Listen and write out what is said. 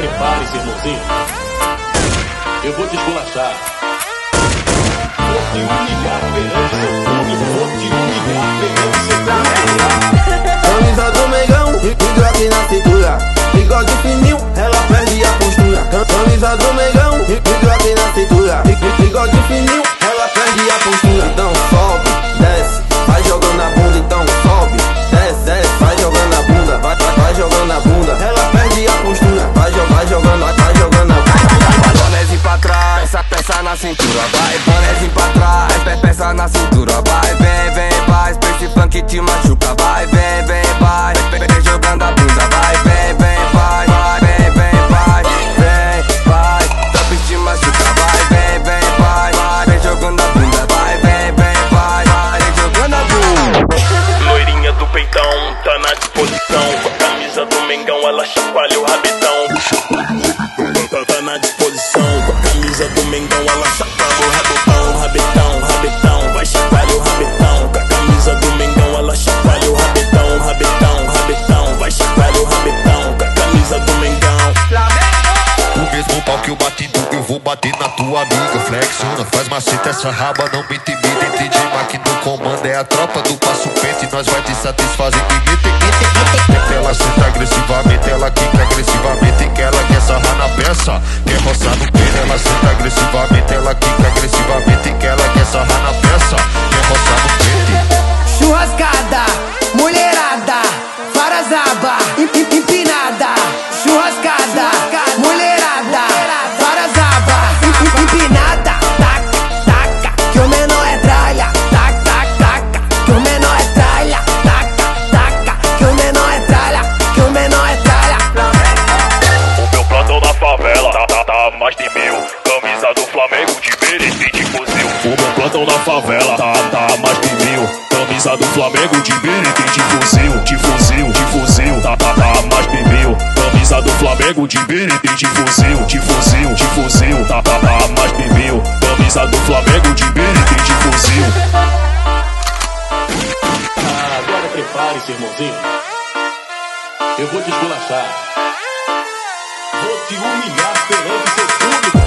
prepare-se, irmãozinho. Eu vou te esculachar. Vou te humilhar perante seu público. Vou te humilhar perante seu público. Camisa do Mengão, rico aqui na cintura. Bigode fininho, ela perde a postura. Camisa do Mengão, rico aqui na cintura. Bigode fininho, ela perde a postura. Então sobe, desce, vai jogando a bunda. Então sobe, desce, desce, vai jogando a bunda. Vai jogando a bunda, ela perde a postura. Vai jogando a bunda. Bonézinho pra trás, peça na cintura. Vai, bonézinho pra trás, peça na cintura. Vai, vem, vai, pra esse funk te machuca. Vai, vem, vai, vem jogando a bunda. Vai, vem, vai, top te machuca. Vai, vai, vem jogando a bunda. Vai, vem jogando a bunda. Loirinha do peitão, tá na disposição. Com a camisa do Mengão, ela chacoalha o rabetão. Tá na disposição, com a camisa do Mengão, ela chacoalha o rabetão. Vai chacoalha o rabetão. Com a camisa do Mengão, ela chacoalha o rabetão. Vai chacoalha o rabetão. Com a camisa do Mengão. O mesmo pau que eu bati tu, eu vou bater na tua amiga. Flexiona, faz maceta, essa raba não me intimida. Entende, que no comando é a tropa do passo pente. Nós vai te satisfazer e ela senta agressivamente, ela quica agressivamente. Que ela quer sarrar na peça, quer roçar no pênis. Ela senta agressivamente, ela quica agressivamente. Que ela quer sarrar na peça, quer roçar no pênis. Churrascada, mulherada, farazaba, empinada. Churrascada, mulherada, farazaba, empinada. Taca, que o menor é tralha. Taca, que o menor é tralha. Taca, que o menor é tralha. Que o menor é tralha. O meu plantão na favela tá mais de 1000. Camisa do Flamengo de berete de fuzil. O meu plantão na favela tá mais de 1000. Camisa do Flamengo de berete de fuzil. Tá mais de 1000. Camisa do Flamengo de berete de fuzil. Tá mais de 1000. Camisa do Flamengo de berete de fuzil. Agora prepare-se, irmãozinho. Eu vou te esculachar. Vou te humilhar perante seu público.